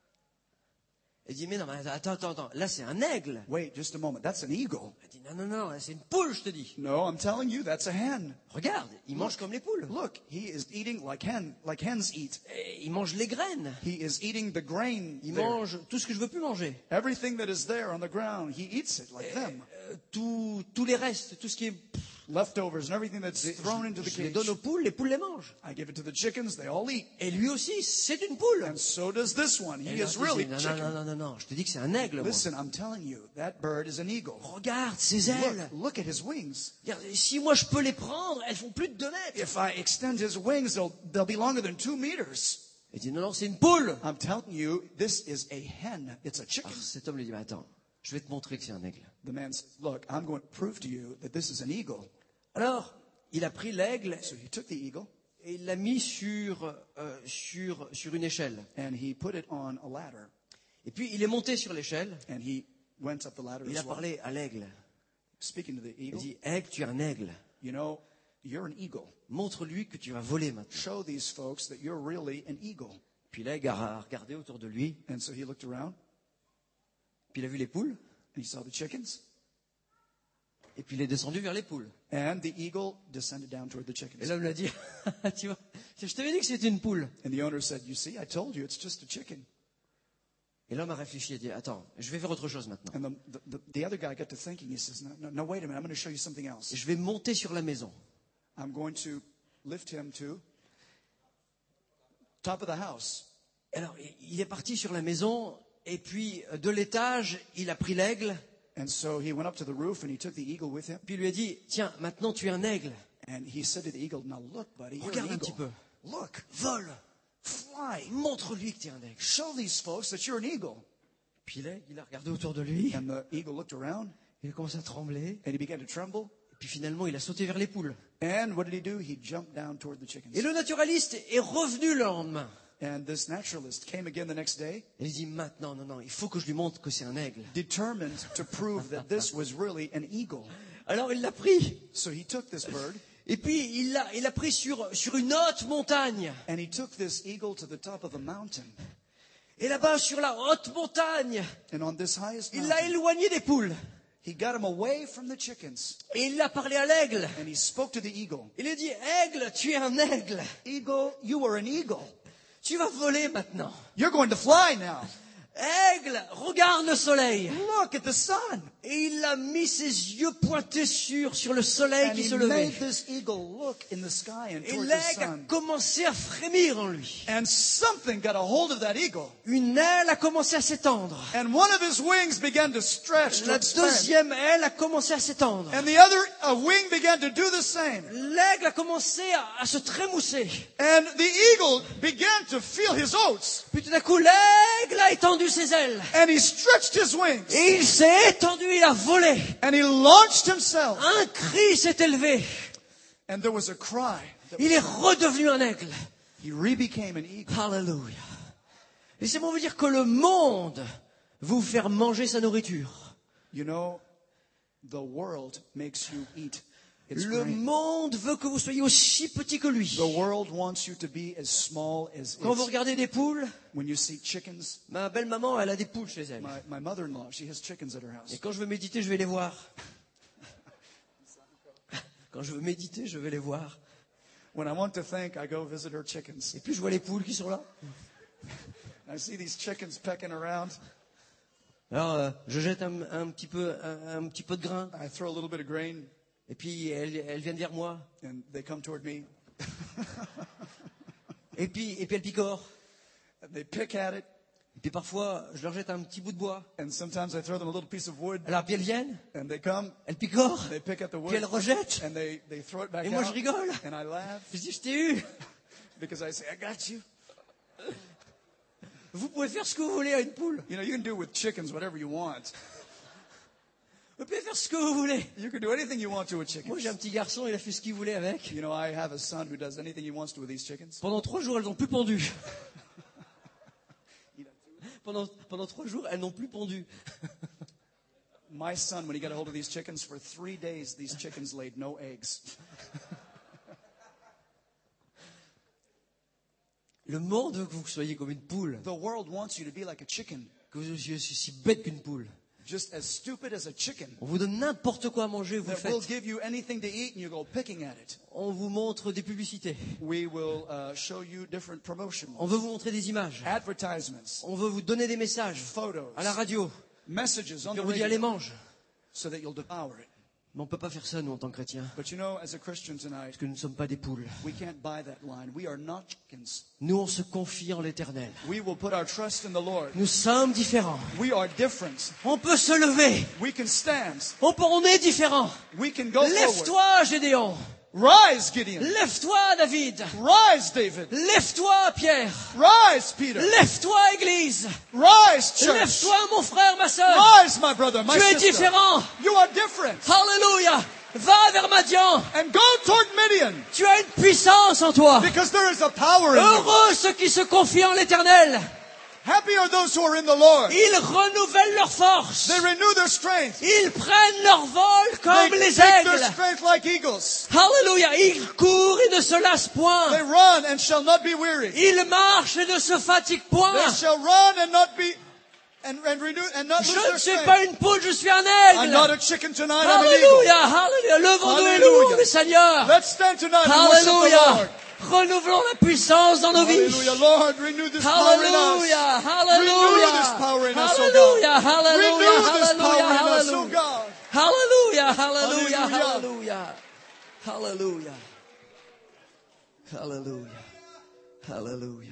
Il dit, mais non, mais attends, attends, attends, là c'est un aigle. Wait, just a moment. That's an eagle. Il dit, non, non, non, c'est une poule, je te dis. No, I'm telling you, that's a hen. Regarde, il mange comme les poules. Look, he is eating like hen, like hens eat. Et il mange les graines. He is eating the grain Il there. mange tout ce que je veux plus manger. Everything that is there on the ground, he eats it like them. Euh, tout- tous les restes, tout ce qui est... Leftovers and everything that's thrown into the Je les cage. donne aux poules, les poules les mangent. I give it to the chickens, they all eat. Et lui aussi, c'est une poule. And so does this one. Et He là, is il really dit, non, non, chicken. non, non, non, non, je te dis que c'est un aigle, moi. Listen, I'm telling you, that bird is an eagle. Regarde ses ailes. Look, look at his wings. Regarde, si moi je peux les prendre, elles font plus de deux mètres. If I extend his wings, they'll, they'll be longer than two meters. Il dit, non, non, c'est une poule. I'm telling you, this is a hen. It's a chicken. Alors, cet homme lui dit, mais attends, je vais te montrer que c'est un aigle. The man says, look, I'm going to prove to you that this is an eagle. Alors, il a pris l'aigle So he took the eagle et il l'a mis sur, euh, sur, sur une échelle. and he put it on a ladder. Et puis, il est monté sur l'échelle. And he went up the ladder Il a as well. parlé à l'aigle. Speaking to the Il eagle, dit, aigle, tu es un aigle. you know, you're an eagle. Montre-lui que tu vas voler maintenant. Show these folks that you're really an eagle. Puis l'aigle a regardé autour de lui. And so he looked around Puis il a vu les poules. and he saw the chickens. Et puis il est descendu vers les poules. And the eagle descended down toward the Et chickens. l'homme lui a dit, tu vois, je t'avais dit que c'était une poule. And the owner said, you see, I told you, it's just a chicken. Et l'homme a réfléchi et dit, attends, je vais faire autre chose maintenant. And the, the, the other guy got to thinking, he says, no, no, no, wait a minute, I'm going to show you something else. Je vais monter sur la maison. I'm going to lift him to top of the house. Alors, il est parti sur la maison, et puis de l'étage, il a pris l'aigle, And so he went up to the roof and he took the eagle with him. puis il lui a dit, tiens, maintenant tu es un aigle. And he said to the eagle, now look, buddy, you're Regarde an un petit eagle. peu. Look, Vole. fly. Montre-lui que tu es un aigle. Show these folks that you're an eagle. Puis l'aigle, il a regardé autour de lui, And the eagle looked around il a commencé à trembler, and he began to tremble. Et puis finalement, il a sauté vers les poules. And what did he do? He jumped down toward the chickens. Et le naturaliste est revenu le lendemain. And this naturalist came again the next day, Et il dit maintenant, non, non, il faut que je lui montre que c'est un aigle. determined to prove that this was really an eagle. Alors il l'a pris. So he took this bird, Et puis il l'a, il l'a pris sur, sur une haute montagne. and he took this eagle to the top of a mountain. Et là-bas, sur la haute montagne, And on this highest il l'a mountain, éloigné des poules. he got him away from the chickens, Et il a parlé à l'aigle. and he spoke to the eagle. Il lui a dit, aigle, tu es un aigle. Eagle, you are an eagle. Tu vas voler maintenant. You're going to fly now. Aigle, regarde le soleil. Look at the sun. Et il a mis ses yeux pointés sur, sur le soleil And qui he se levait. made this eagle look in the sky and Et toward the l'aigle a sun. commencé à frémir en lui. And something got a hold of that eagle. Une aile a commencé à s'étendre. And one of his wings began to stretch, to La expand. deuxième aile a commencé à s'étendre. And the other a wing began to do the same. L'aigle a commencé à, à se trémousser. And the eagle began to feel his oats. Puis tout à coup, l'aigle a étendu ses ailes. And he stretched his wings. Et il s'est étendu, il a volé. And he launched himself. Un cri s'est élevé. And there was a cry. Il est redevenu un aigle. He re-became an eagle. Alléluia. Laissez-moi vous dire que le monde vous faire manger sa nourriture. You know, the world makes you eat its Le grain. monde veut que vous soyez aussi petit que lui. The world wants you to be as small as Quand vous it. regardez des poules, When you see chickens, ma belle-maman, elle a des poules chez elle. my, my mother-in-law, she has chickens at her house. Et quand je veux méditer, je vais les voir. Quand je veux méditer, je vais les voir. When I want to think, I go visit her chickens. Et puis je vois les poules qui sont là. I see these chickens pecking around. Alors, euh, je jette un, un petit peu, un, un petit peu de grain. I throw a little bit of grain, Et puis elles, elles viennent vers moi. and they come toward me. Et puis, et puis elles picorent. And they pick at it, Et puis parfois, je leur jette un petit bout de bois. and sometimes I throw them a little piece of wood, Alors puis elles viennent, and they come, elles picorent, they pick at the puis elles wood, rejettent. and they, they throw it back Et moi out. je rigole. And I laugh Je dis, je t'ai eu. because I say, I got you. Vous pouvez faire ce que vous voulez à une poule. You know, you can do with chickens whatever you want. Vous pouvez faire ce que vous voulez. You can do anything you want to with Moi j'ai un chickens. petit garçon, il a fait ce qu'il voulait avec. You know, I have a son who does anything he wants to with these chickens. Pendant trois jours, elles n'ont plus pondu. Pendant, pendant trois jours, elles n'ont plus pondu. My son, when he got a hold of these chickens, for three days, these chickens laid no eggs. Le monde veut que vous soyez comme une poule, The world wants you to be like a chicken, que vous soyez aussi bête qu'une poule. just as stupid as a chicken. On vous donne n'importe quoi à manger, vous le That will faites. give you anything to eat and you go picking at it. On vous montre des publicités. We will uh, show you different promotions, On veut vous montrer des images. advertisements, On veut vous donner des messages photos, à la radio. messages on Puis the on vous dit, allez, radio mange. so that you'll devour it. Mais on ne peut pas faire ça, nous, en tant que chrétiens. But you know, as a Christian tonight, Parce que nous ne sommes pas des poules. we can't buy that line. We are not chickens. Nous, on se confie en l'éternel. We will put our trust in the Lord. Nous sommes différents. We are different. On peut se lever. We can stand. On, peut, on est différents. We can go forward. Lève-toi, Gédéon. Rise, Gideon. Lève-toi, David. Rise, David. Lève-toi, Pierre. Rise, Peter. Lève-toi, Église. Rise, church. Lève-toi, mon frère, ma sœur. Rise, my brother, my Tu es sister. différent. You are different. Alléluia. Va vers Madian. And go toward Midian, Tu as une puissance en toi. because there is a power in you. Heureux ceux qui se confient en l'éternel. Happy are those who are in the Lord. Ils renouvellent leur force. They renew their strength. Ils prennent leur vol comme They les take their aigles. strength like eagles. Alléluia. Ils courent et ne se lassent They point. run and shall not be weary. Ils marchent et ne se fatiguent point. They shall run and not be and, and renew and not lose Je ne their suis strength. pas une poule, je suis un I'm aigle. not a chicken tonight, I'm an eagle. Alléluia, alléluia. Levons-nous et louons Hallelujah. le Seigneur. Let's stand tonight and worship the Alléluia. Lord. Renouvelons la puissance dans nos vies. Hallelujah. Lord, renew this power in us. Hallelujah, Renew this hallelujah. power in us, oh Hallelujah, God. hallelujah, Renew this power in hallelujah, us, oh hallelujah. God. Hallelujah, hallelujah, Hallelujah. hallelujah. Hallelujah. Hallelujah. Hallelujah.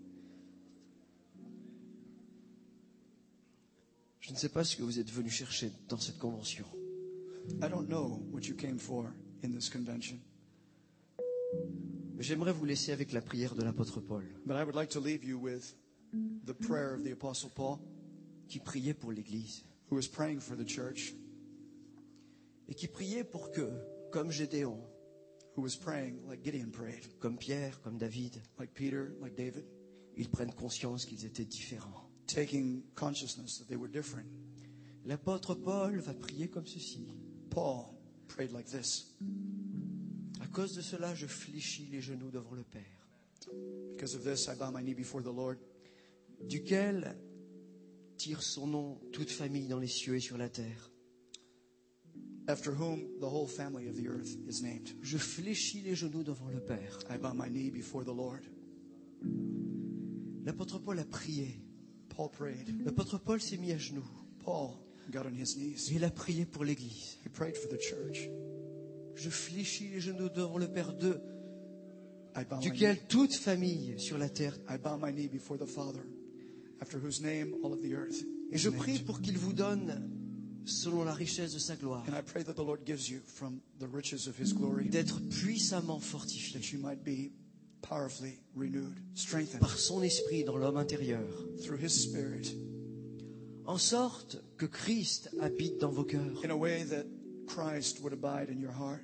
Je ne sais pas ce que vous êtes venu chercher dans cette convention. I don't know what you came for in this convention, J'aimerais vous laisser avec la prière de l'apôtre Paul, but I would like to leave you with the prayer of the Apostle Paul, qui priait pour l'Église who was praying for the church et qui priait pour que comme Gédéon, who was praying like Gideon prayed, comme Pierre, comme David, like Peter, like David, ils prennent conscience qu'ils étaient différents. taking consciousness that they were different. L'apôtre Paul va prier comme ceci. Paul prayed like this. À cause de cela, je fléchis les genoux devant le Père, Because of this, I bow my knee before the Lord, duquel tire son nom toute famille dans les cieux et sur la terre. after whom the whole family of the earth is named. Je fléchis les genoux devant le Père. I bow my knee before the Lord. L'apôtre Paul a prié. Paul prayed. L'apôtre Paul s'est mis à genoux. Paul got on his knees. Et il a prié pour l'Église. He prayed for the church. Je fléchis les genoux devant le Père de, I bow, my duquel knee. toute famille sur la terre. I bow my knee before the Father, after whose name all of the earth Et is je prie named. pour qu'il vous donne, selon la richesse de sa gloire, And I pray that the Lord gives you from the riches of his glory, d'être puissamment fortifié that you might be powerfully renewed, strengthened par son esprit dans l'homme intérieur, through his Spirit, en sorte que Christ habite dans vos cœurs in a way that Christ would abide in your heart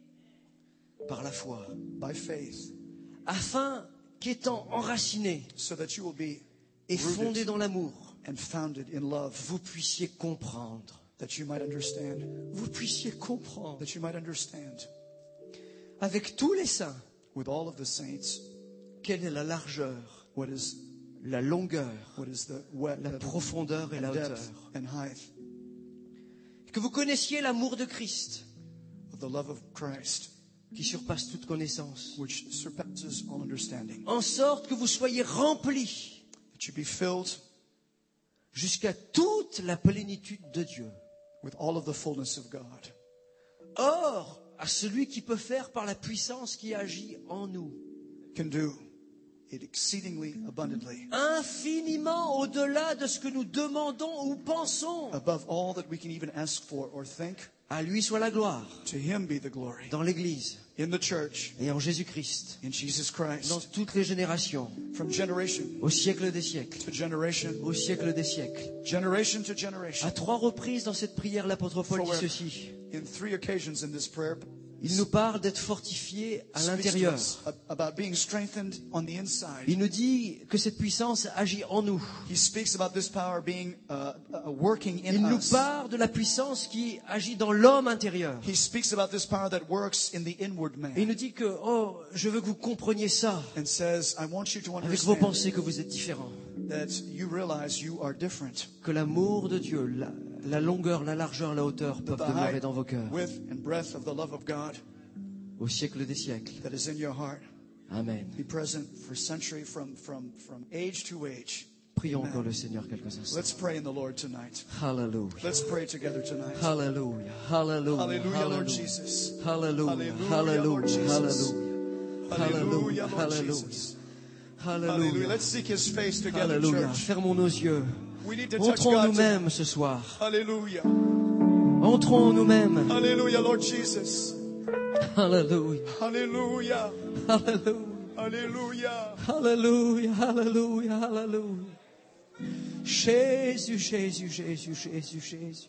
par la foi, by faith, afin qu'étant enraciné so that you will be et fondé rooted dans l'amour, and founded in love, vous puissiez comprendre, that you might understand, vous puissiez comprendre that you might understand avec tous les saints with all of the saints quelle est la largeur, what is la longueur, what is the what la profondeur et la and hauteur. depth and height Que vous connaissiez l'amour de Christ of the love of Christ, qui surpasse toute connaissance, which surpasses all understanding, en sorte que vous soyez remplis that you be filled jusqu'à toute la plénitude de Dieu. with all of the fullness of God. Or, à celui qui peut faire par la puissance qui agit en nous, Can do it exceedingly abundantly, infiniment au-delà de ce que nous demandons ou pensons. above all that we can even ask for or think. À lui soit la gloire, To him be the glory dans l'Église in the church, et en Jésus-Christ, in Jesus dans Christ, toutes les générations, from generation au siècle des siècles, to generation, au siècle des siècles. generation to generation. À trois reprises dans cette prière, l'apôtre Paul dit Forever. ceci. In three occasions in this prayer, Il nous parle d'être fortifié à speaks to l'intérieur. us ab- about being strengthened on the inside. Il nous dit que cette puissance agit en nous. He speaks about this power being uh, uh, working in Il nous us. parle de la puissance qui agit dans l'homme intérieur. He speaks about this power that works in the inward man, Et il nous dit que, oh, je veux que vous compreniez ça and says, I want you to avec vos understand pensées que vous êtes différents. that you realize you are different. Que l'amour de Dieu, la, la longueur, la largeur, la hauteur peuvent The demeurer height, dans vos cœurs width, and breadth of the love of God au siècle des siècles. that is in your heart Amen. be present for century from, from, from age to age. Prions Amen. encore le Seigneur quelques instants. Let's pray in the Lord tonight. Hallelujah. Let's pray together tonight. Hallelujah. Hallelujah. Hallelujah, Lord Hallelujah. Jesus. Hallelujah. Hallelujah, Lord Hallelujah. Jesus. Hallelujah. Hallelujah, Lord Hallelujah. Jesus. Hallelujah. Hallelujah. Let's seek his face together, Hallelujah. church. Fermons nos yeux. We need to touch Entrons God nous-mêmes ce soir. tonight. Hallelujah. Entrons nous-mêmes. Hallelujah, Lord Jesus. Hallelujah. Hallelujah. Hallelujah. Hallelujah. Hallelujah. Hallelujah. Hallelujah. Jésus, Jésus, Jésus, Jésus, Jésus.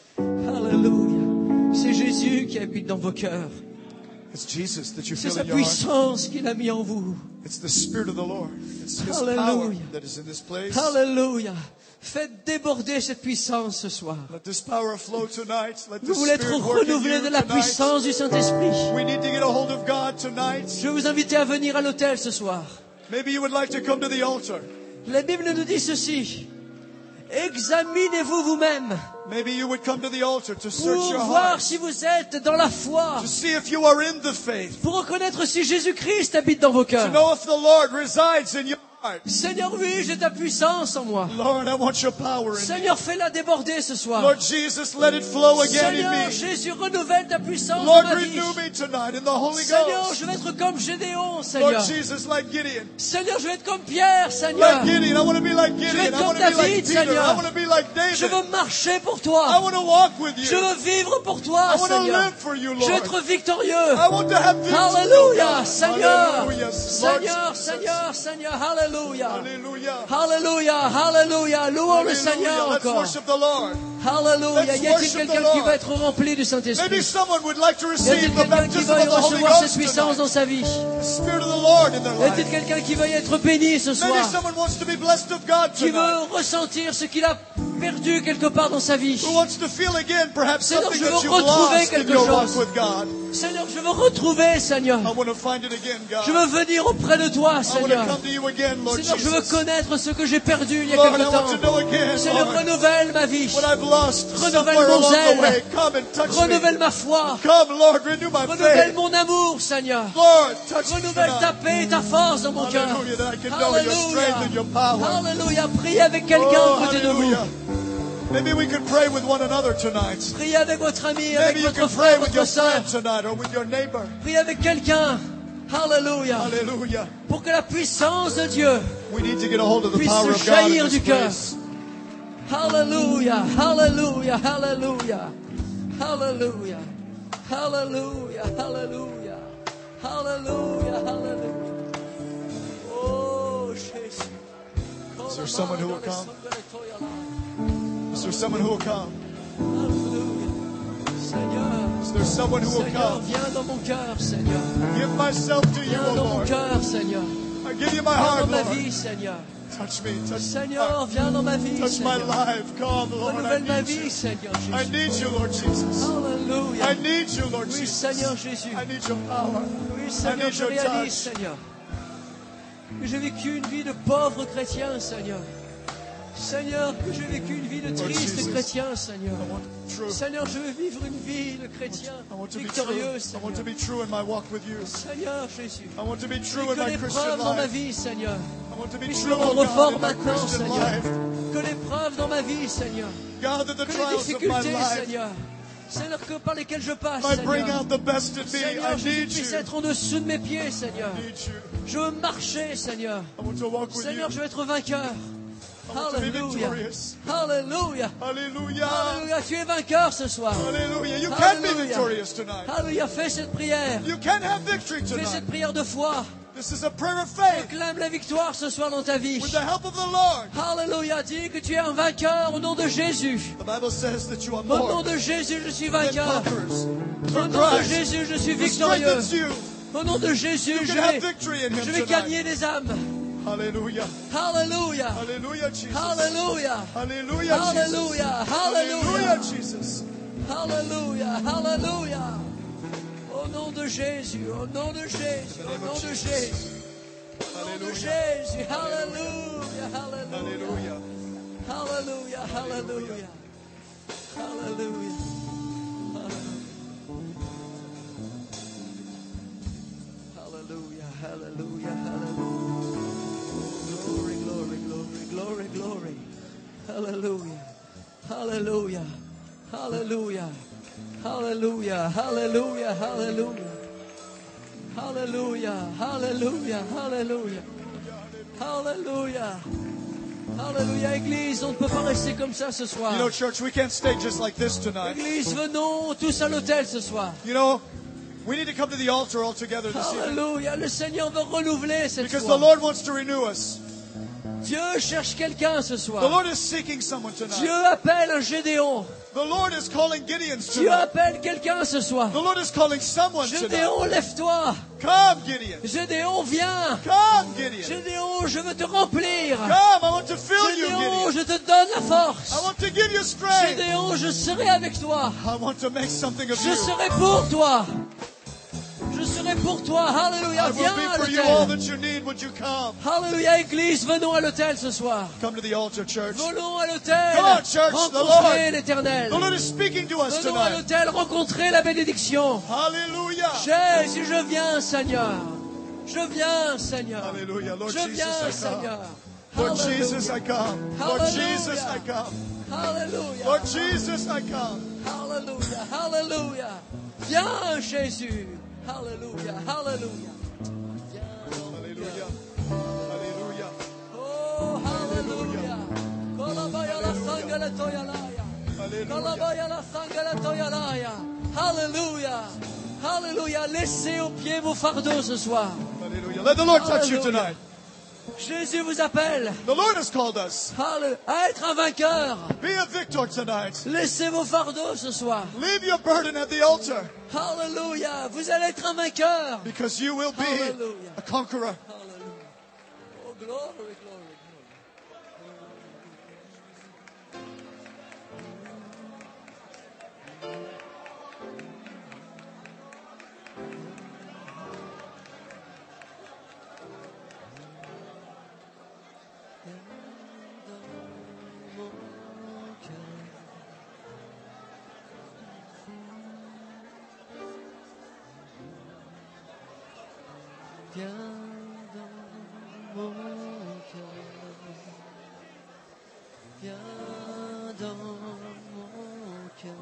Hallelujah. C'est Jésus qui habite dans vos cœurs. It's Jesus that you C'est feel sa in your heart. puissance qu'il a mis en vous. It's the Spirit of the Lord. It's His Hallelujah. power that is in this place. Alléluia. Faites déborder cette puissance ce soir. Let this power flow tonight. Let Vous the voulez être Spirit work in renouvelé you de la tonight. puissance du Saint-Esprit. We need to get a hold of God tonight. Je vais vous inviter à venir à l'autel ce soir. Maybe you would like to come to the altar. La Bible nous dit ceci. Examinez-vous vous-même Maybe you would come to the altar to search pour your voir heart, si vous êtes dans la foi, to see if you are in the faith, pour reconnaître si Jésus-Christ habite dans vos to cœurs. know if the Lord resides in your heart. Seigneur, oui, j'ai ta puissance en moi. Lord, I want your power in me. Seigneur, fais-la déborder ce soir. Lord Jesus, let it flow again in Seigneur, me. Jésus, renouvelle ta puissance Lord, dans ma vie. renew me tonight in the Holy Seigneur, Ghost. je vais être comme Gédéon, Lord Seigneur. Jesus, like Gideon. Seigneur, je vais être comme Pierre, Seigneur. Like Gideon, I want to be like vais Gideon. être I comme want to be like David, Peter. Seigneur. I want to be like Je David. veux marcher pour I toi. want to walk with Je you. veux vivre pour toi, I want to Seigneur. live for you, Je veux Lord. être victorieux. I want to have victory. Alléluia, Lord. Seigneur. Hallelujah. Seigneur, Lord Jesus. Seigneur, Seigneur. Alléluia. Hallelujah. Alléluia, Alléluia. Louons le Hallelujah. Seigneur Let's encore. worship the Lord. Hallelujah. Let's Y a-t-il worship the quelqu'un qui Lord. va être rempli du Maybe Saint-Esprit? someone would like to Y receive a-t-il the quelqu'un qui baptism veuille of the Holy recevoir cette Ghost puissance dans tonight? sa vie? The Spirit of the Lord in their Y a-t-il life. quelqu'un qui veuille être béni ce Maybe soir? someone wants to be blessed of God Qui tonight. veut ressentir ce qu'il a perdu quelque part dans sa vie? Who wants to feel again perhaps Seigneur, something je veux that you've retrouver lost in quelque your walk chose. with God. Seigneur, je veux retrouver, Seigneur. I want to find it again, God. Je veux venir auprès de toi, I want to Seigneur. come to you again, Lord Seigneur, je veux Jesus. connaître ce que j'ai perdu il y a Lord, quelque I want to temps. know again, Seigneur, Lord, renouvelle ma vie. what I've lost Renouvelle somewhere mon along the zèle. way. Come and touch Renouvelle me. ma foi. Come, Lord, renew my Renouvelle faith. mon amour, Seigneur. Lord, touch me Renouvelle ta tonight. paix et ta force dans mon cœur. Hallelujah, that I can know your strength and your Alléluia. power. Alléluia. Priez avec quelqu'un Oh, à côté de vous. hallelujah. Maybe we could pray with one another tonight. Priez avec votre ami, avec Maybe you votre can pray frère, with your votre sœur. friend tonight or with your neighbor. Priez avec quelqu'un. Alléluia. Hallelujah. Pour que la puissance de Dieu We need to get a hold of the puisse power of God in jaillir this du cœur. place. Hallelujah, hallelujah, hallelujah, hallelujah, hallelujah, hallelujah, hallelujah, hallelujah. Oh, Jesus. Is there someone who will come? Is there someone who will come? Hallelujah. Seigneur, Is there someone who will Seigneur, come? viens dans mon cœur, Seigneur. Give myself to you, Viens O dans mon Lord. cœur, Seigneur. I give you my Viens heart, dans ma Lord. vie, Seigneur. Touch me, touch Seigneur, viens dans ma vie, touch my Seigneur. life. Come, Lord, I Renouvelle ma need vie, you. Seigneur I Jésus. need you, Lord Jesus. Alléluia. I need you, Lord Oui, Jesus. Seigneur Jésus. I need your power. Oui, I Seigneur, need je your réalise, touch. Seigneur, que j'ai vécu une vie de pauvre chrétien, Seigneur. Seigneur, que j'ai vécu une vie de Lord triste Jesus. chrétien, Seigneur. I want true. Seigneur, je veux vivre une vie de chrétien I want to be true. victorieux, I want to Seigneur. be true in my walk with you. Seigneur Jésus, I want to be et true in que my l'épreuve Christian dans ma life. vie, Seigneur, I want to be puisse true, me oh rendre God, fort in my maintenant, Christian Seigneur. life. Que l'épreuve dans ma vie, Seigneur, God, that the que les trials of my difficultés, life Seigneur, Seigneur, que par lesquelles je passe, might bring Seigneur, out the best in me. Seigneur, I je need puisse you. être en dessous de mes pieds, Seigneur. I need you. Je veux marcher, Seigneur. I want to walk with Seigneur, you. je veux être vainqueur. I want to be Alléluia. victorious. Alléluia. Hallelujah. Alléluia. Tu es vainqueur ce soir. Hallelujah. You can be Hallelujah. victorious tonight. Alléluia. Fais cette prière. You can have victory Fais tonight. cette prière de foi. This is a prayer of faith Proclame la victoire ce soir dans ta vie. with the help of the Lord. Alléluia. Dis que tu es un vainqueur au nom de Jésus. The Bible says that you are Au nom more de Jésus, je suis than vainqueur. conquerors. Au Through nom de Christ, Jésus, je suis who victorieux. strengthens you. Au nom de Jésus, You je can have vais, victory in je Him vais tonight. gagner des âmes. Hallelujah. Alléluia. Hallelujah, Jesus. Alléluia. Hallelujah, Jesus. Hallelujah. Hallelujah, Hallelujah. Jesus. Alléluia, Alléluia. Au nom de Jésus, au nom de Jésus, au nom de Jésus. Au nom de Jésus, Alléluia, Alléluia. Hallelujah. Alléluia, Alléluia. Alléluia. Hallelujah, hallelujah, hallelujah. Glory, glory, glory, glory, glory. Hallelujah. Hallelujah. Hallelujah. Hallelujah. Hallelujah. Hallelujah. Hallelujah. Hallelujah. Hallelujah. Hallelujah. Hallelujah. Église, on ne peut pas rester comme ça ce soir. You know, church, we can't stay just like this tonight. Église, venons tous à l'autel ce soir. You know, we need to come to the altar all together this evening Alléluia. Le Seigneur veut renouveler cette because the foi. Lord wants to renew us. Dieu cherche quelqu'un ce The soir. Lord is seeking someone Dieu tonight. appelle un Gédéon. The Lord is calling Gideons Dieu tonight. appelle quelqu'un ce soir. The Lord is calling someone tonight. Gédéon, lève-toi. Come, Gideon. Gédéon, viens. Come, Gideon. Gédéon, je veux te remplir. Come, I want to fill you, Gédéon, Gideon. je te donne la I force. want to give you strength. Gédéon, je serai avec toi. I want to make something of Je you. serai pour toi. Je serai pour toi. Alléluia. I will Viens be à for you all l'autel. that you need. Would you come? Alléluia, Église, venons à l'autel ce soir. Come to the altar, church. Venons à l'autel. Come on, church, the Rencontrer Lord. l'Éternel. The Lord is speaking to us Venons à tonight. l'autel, rencontrer la bénédiction. Hallelujah. Jésus, je viens, Seigneur. Je viens, Seigneur. Hallelujah. Lord Je Jesus, viens, I come. Seigneur. Lord Hallelujah. Jesus, I come. Lord Hallelujah. Jesus, I come. Alléluia. Lord Jesus, I come. Alléluia. Alléluia. Viens, Jésus. Alléluia. Alléluia. Hallelujah. Hallelujah. Oh, Alléluia. Kolabaya la sanga la toyalaya. Hallelujah. Kolabaya la sanga la toyalaya. Alléluia. Alléluia. Laissez au pied vos fardeaux ce soir. Hallelujah. Let the Lord touch you Hallelujah. tonight. Jésus vous appelle The Lord has called us. Halle- à être un vainqueur. Be a victor tonight. Laissez vos fardeaux ce soir. Leave your burden at the altar Hallelujah. Vous allez être un vainqueur. because you will be Hallelujah. a conqueror. Hallelujah. Oh, glory, glory, glory. Viens dans mon cœur, viens dans mon cœur.